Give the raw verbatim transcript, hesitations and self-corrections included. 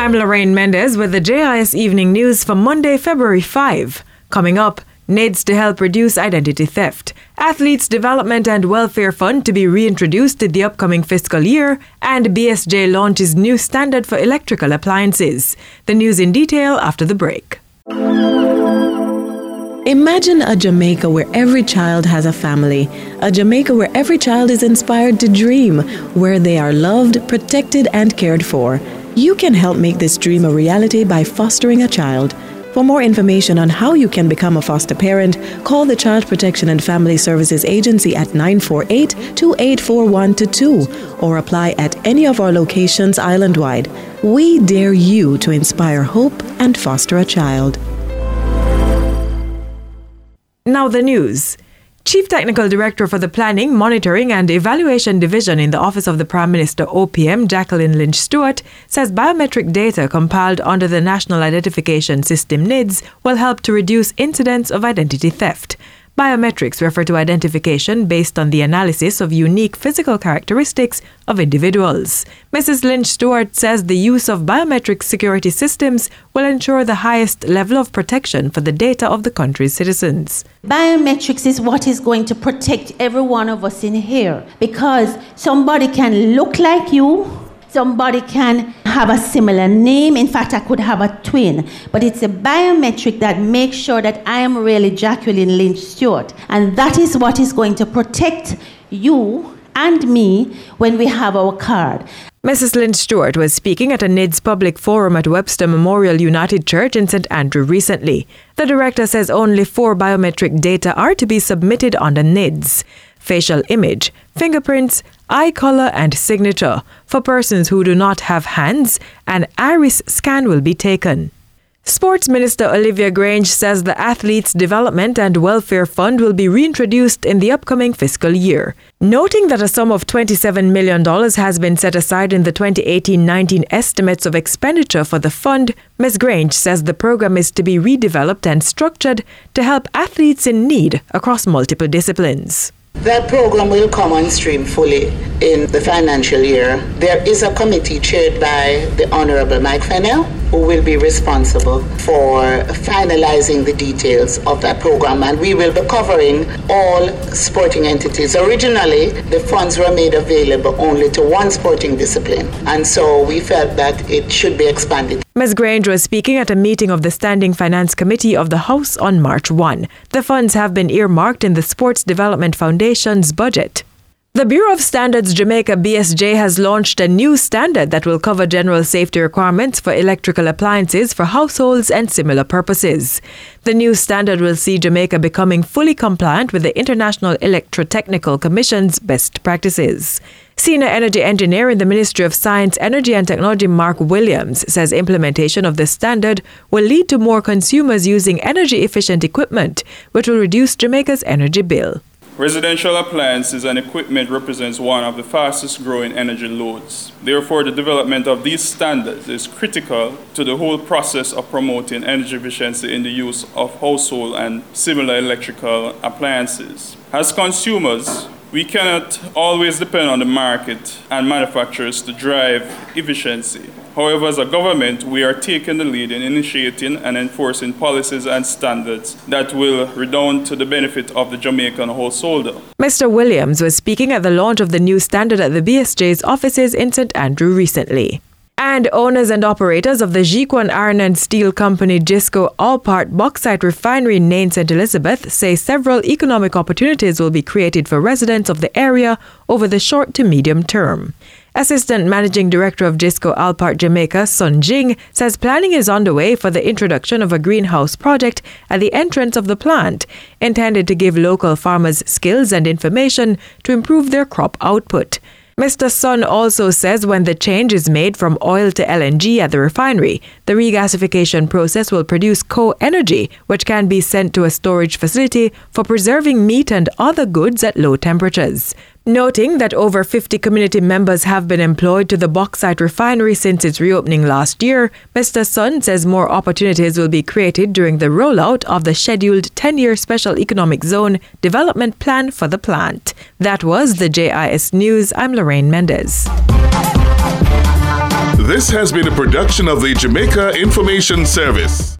I'm Lorraine Mendez with the J I S Evening News for Monday, February fifth. Coming up, N I D S to help reduce identity theft, Athletes Development and Welfare Fund to be reintroduced in the upcoming fiscal year, and B S J launches new standard for electrical appliances. The news in detail after the break. Imagine a Jamaica where every child has a family, a Jamaica where every child is inspired to dream, where they are loved, protected, and cared for. You can help make this dream a reality by fostering a child. For more information on how you can become a foster parent, call the Child Protection and Family Services Agency at nine four eight, two eight four one two two or apply at any of our locations island-wide. We dare you to inspire hope and foster a child. Now the news. Chief Technical Director for the Planning, Monitoring and Evaluation Division in the Office of the Prime Minister O P M, Jacqueline Lynch Stewart, says biometric data compiled under the National Identification System N I D S will help to reduce incidents of identity theft. Biometrics refer to identification based on the analysis of unique physical characteristics of individuals. Missus Lynch Stewart says the use of biometric security systems will ensure the highest level of protection for the data of the country's citizens. Biometrics is what is going to protect every one of us in here, because somebody can look like you, somebody can have a similar name. In fact, I could have a twin. But it's a biometric that makes sure that I am really Jacqueline Lynch Stewart. And that is what is going to protect you and me when we have our card. Missus Lynch Stewart was speaking at a N I D S public forum at Webster Memorial United Church in Saint Andrew recently. The director says only four biometric data are to be submitted under N I D S: facial image, fingerprints, eye color, and signature. For persons who do not have hands, an iris scan will be taken. Sports Minister Olivia Grange says the Athletes Development and Welfare Fund will be reintroduced in the upcoming fiscal year. Noting that a sum of twenty-seven million dollars has been set aside in the twenty eighteen nineteen estimates of expenditure for the fund, Miz Grange says the program is to be redeveloped and structured to help athletes in need across multiple disciplines. That program will come on stream fully in the financial year. There is a committee chaired by the Honorable Mike Fennell, who will be responsible for finalizing the details of that program, and we will be covering all sporting entities. Originally, the funds were made available only to one sporting discipline, and so we felt that it should be expanded. Miz Grange was speaking at a meeting of the Standing Finance Committee of the House on March first. The funds have been earmarked in the Sports Development Foundation's budget. The Bureau of Standards Jamaica B S J has launched a new standard that will cover general safety requirements for electrical appliances for households and similar purposes. The new standard will see Jamaica becoming fully compliant with the International Electrotechnical Commission's best practices. Senior Energy Engineer in the Ministry of Science, Energy and Technology Mark Williams says implementation of the standard will lead to more consumers using energy-efficient equipment, which will reduce Jamaica's energy bill. Residential appliances and equipment represents one of the fastest growing energy loads. Therefore, the development of these standards is critical to the whole process of promoting energy efficiency in the use of household and similar electrical appliances. As consumers, we cannot always depend on the market and manufacturers to drive efficiency. However, as a government, we are taking the lead in initiating and enforcing policies and standards that will redound to the benefit of the Jamaican householder. Mister Williams was speaking at the launch of the new standard at the B S J's offices in Saint Andrew recently. And owners and operators of the Jiquan Iron and Steel Company Jisco Allpart Bauxite Refinery in Nain, Saint Elizabeth say several economic opportunities will be created for residents of the area over the short to medium term. Assistant Managing Director of Jisco Allpart Jamaica, Sun Jing, says planning is underway for the introduction of a greenhouse project at the entrance of the plant, intended to give local farmers skills and information to improve their crop output. Mister Sun also says when the change is made from oil to L N G at the refinery, the regasification process will produce co-energy, which can be sent to a storage facility for preserving meat and other goods at low temperatures. Noting that over fifty community members have been employed to the bauxite refinery since its reopening last year, Mister Sun says more opportunities will be created during the rollout of the scheduled ten-year Special Economic Zone development plan for the plant. That was the J I S News. I'm Lorraine Mendez. This has been a production of the Jamaica Information Service.